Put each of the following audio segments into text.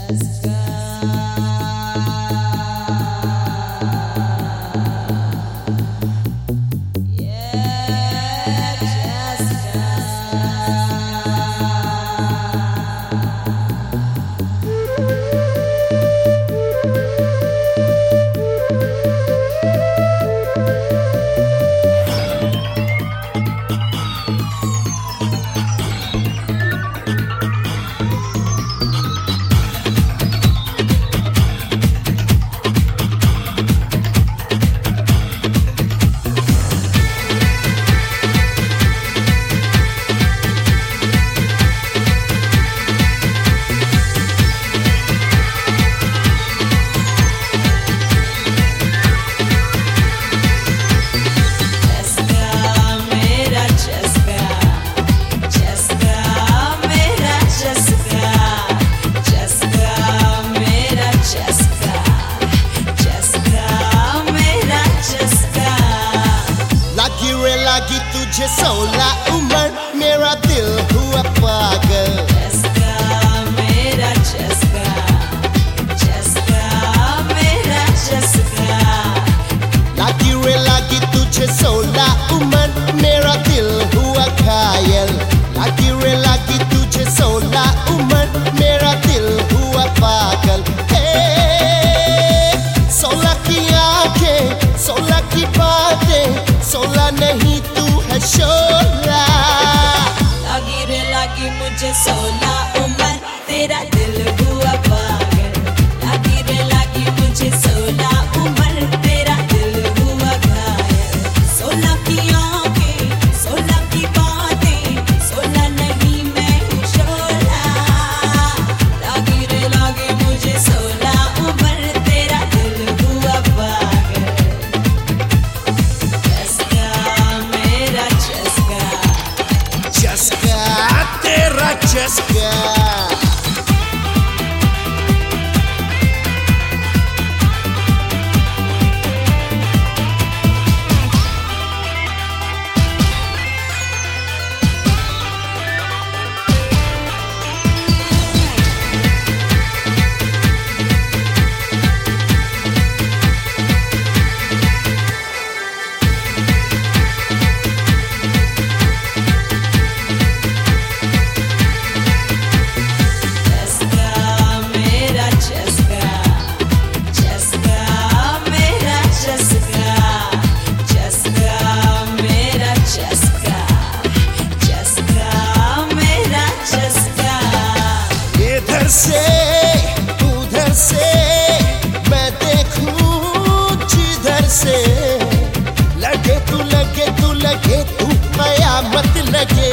लगी तुझे 16 उम्र मेरा दिल हुआ पागल। चस्का मेरा चस्का, चस्का मेरा चस्का। लगी तुझे 16 उम्र मेरा दिल हुआ घायल। लगी तुझे 16 उम्र मेरा दिल हुआ पागल। 16 की आंखें 16 की बातें 16 नहीं तू है 16। लगी मुझे 16 उम्र तेरा दिल हुआ पागल। लगी मुझे 16 उम्र तेरा दिल हुआ घायल। 16 की आंखें 16 की बातें 16 नहीं मैं हूँ 16। लगी मुझे 16 उम्र तेरा दिल हुआ पागल। चस्का तेरा चस्का। से उधर से मैं देखूं जिधर से लगे तू कयामत लगे।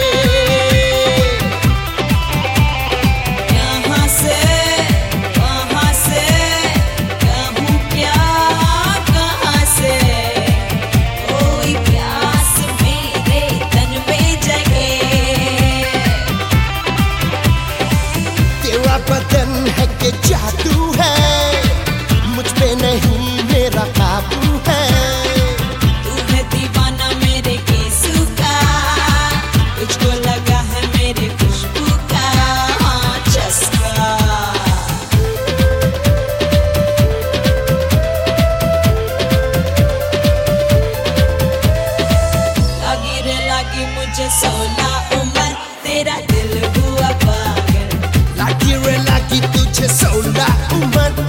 यहाँ से वहाँ से कहूँ क्या कहाँ से कोई प्यास मेरे तन में जगे। तेरा बदन है कि जादू है मुझ पे नहीं मेरा काबू है। तू है दीवाना मेरे केसू का, तुझको लगा है मेरे खुशबू का चस्का। लगी मुझे 16 उम्र तेरा दिल हुआ पागल। लगी तुझे 16 उम्र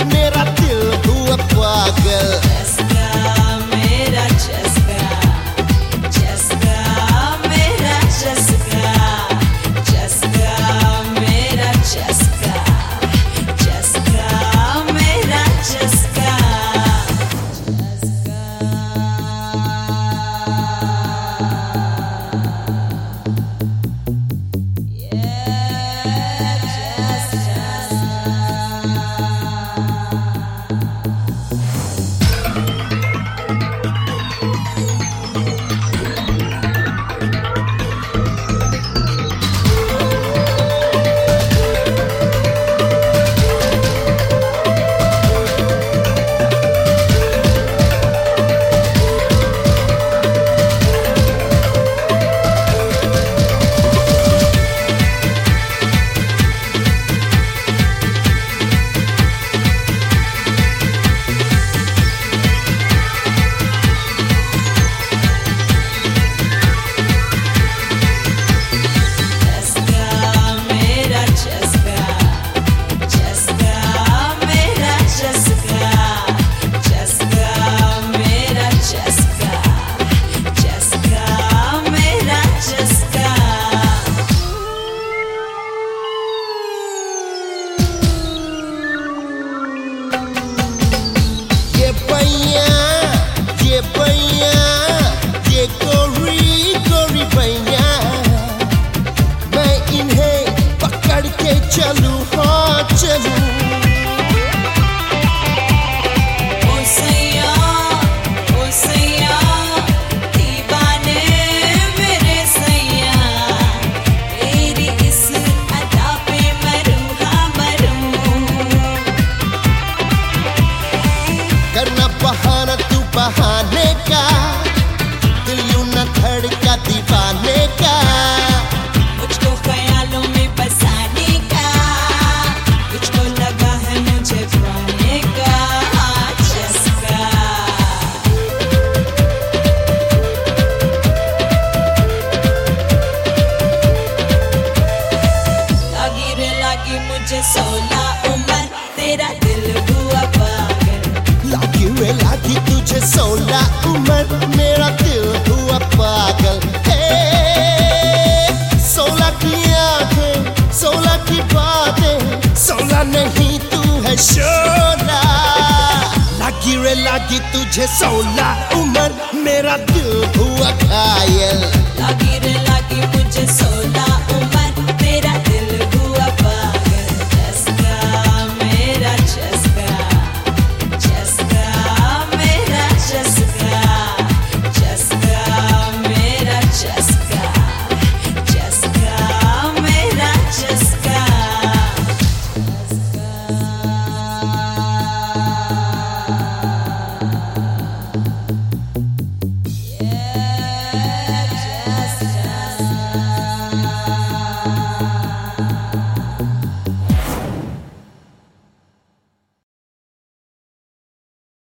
चलूं हाँ चलूं। ओ सैया दीवाने मेरे सैया, तेरी इस अदा पे मरूं हाँ मरूं। करना बहाना तू बहाने का, दिल यूं न धड़का दीवाने का। मुझको ख्यालों में बसाने का, तुझको लगा है मुझे पाने का चस्का। लगी रे लगी मुझे 16 उम्र, तेरा दिल हुआ पागल। लागी रे लागी तुझे 16 उम्र, मेरा दिल हुआ पागल। 16 की आंखें 16 की बातें, 16 नहीं तू है 16। लागी रे लागी तुझे 16 उम्र, मेरा दिल हुआ घायल। लगी रे लगी मुझे 16 उम्र,